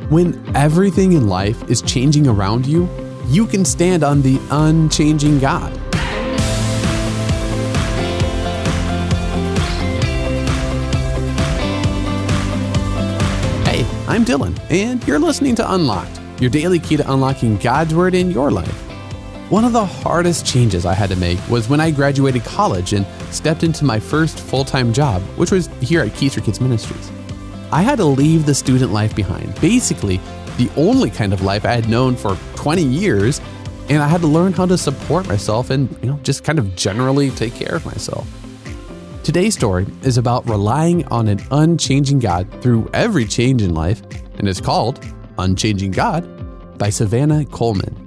When everything in life is changing around you, you can stand on the unchanging God. Hey, I'm Dylan, and you're listening to Unlocked, your daily key to unlocking God's Word in your life. One of the hardest changes I had to make was when I graduated college and stepped into my first full-time job, which was here at Keys for Kids Ministries. I had to leave the student life behind, basically the only kind of life I had known for 20 years, and I had to learn how to support myself and, just kind of generally take care of myself. Today's story is about relying on an unchanging God through every change in life, and it's called Unchanging God by Savannah Coleman.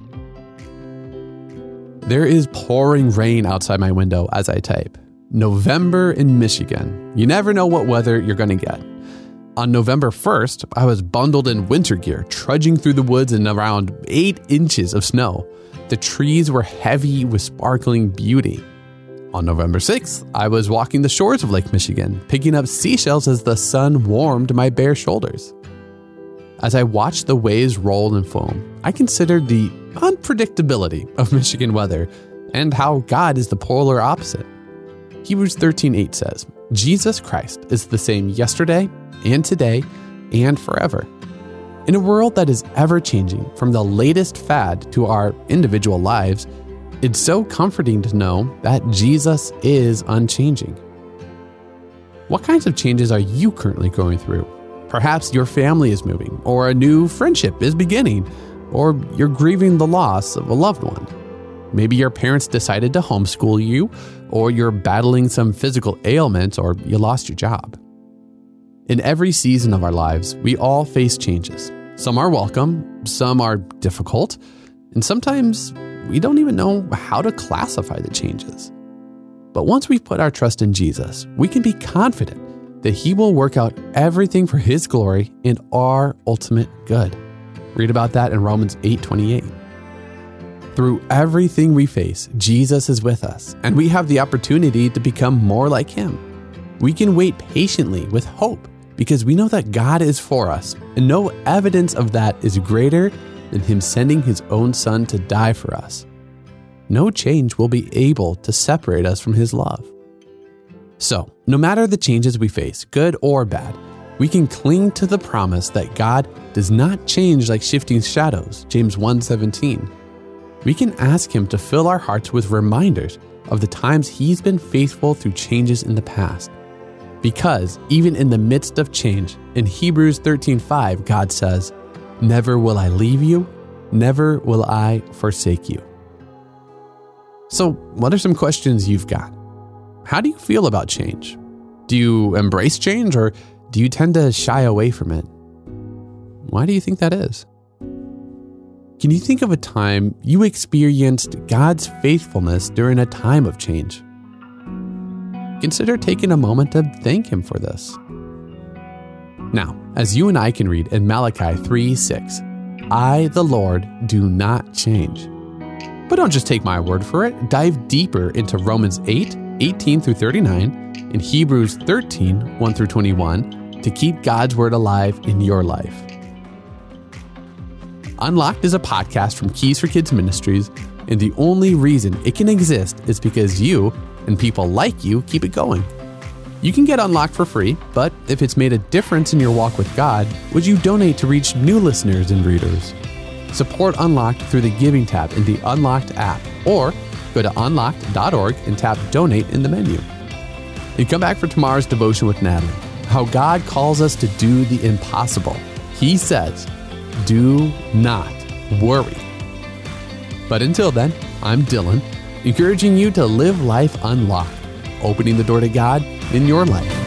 There is pouring rain outside my window as I type. November in Michigan. You never know what weather you're going to get. On November 1st, I was bundled in winter gear, trudging through the woods in around 8 inches of snow. The trees were heavy with sparkling beauty. On November 6th, I was walking the shores of Lake Michigan, picking up seashells as the sun warmed my bare shoulders. As I watched the waves roll and foam, I considered the unpredictability of Michigan weather and how God is the polar opposite. Hebrews 13:8 says, Jesus Christ is the same yesterday and today and forever. In a world that is ever-changing, from the latest fad to our individual lives, it's so comforting to know that Jesus is unchanging. What kinds of changes are you currently going through? Perhaps your family is moving, or a new friendship is beginning, or you're grieving the loss of a loved one. Maybe your parents decided to homeschool you, or you're battling some physical ailment, or you lost your job. In every season of our lives, we all face changes. Some are welcome, some are difficult, and sometimes we don't even know how to classify the changes. But once we've put our trust in Jesus, we can be confident that He will work out everything for His glory and our ultimate good. Read about that in Romans 8:28. Through everything we face, Jesus is with us, and we have the opportunity to become more like Him. We can wait patiently with hope because we know that God is for us, and no evidence of that is greater than Him sending His own Son to die for us. No change will be able to separate us from His love. So, no matter the changes we face, good or bad, we can cling to the promise that God does not change like shifting shadows, James 1:17. We can ask Him to fill our hearts with reminders of the times He's been faithful through changes in the past. Because even in the midst of change, in Hebrews 13:5, God says, "Never will I leave you, never will I forsake you." So, what are some questions you've got? How do you feel about change? Do you embrace change, or do you tend to shy away from it? Why do you think that is? Can you think of a time you experienced God's faithfulness during a time of change? Consider taking a moment to thank Him for this. Now, as you and I can read in Malachi 3:6, I, the Lord, do not change. But don't just take my word for it. Dive deeper into Romans 8:18 through 39, and Hebrews 13:1 through 21 to keep God's Word alive in your life. Unlocked is a podcast from Keys for Kids Ministries, and the only reason it can exist is because you and people like you keep it going. You can get Unlocked for free, but if it's made a difference in your walk with God, would you donate to reach new listeners and readers? Support Unlocked through the Giving tab in the Unlocked app, or go to unlocked.org and tap Donate in the menu. And come back for tomorrow's devotion with Natalie, how God calls us to do the impossible. He says, do not worry. But until then, I'm Dylan, encouraging you to live life unlocked, opening the door to God in your life.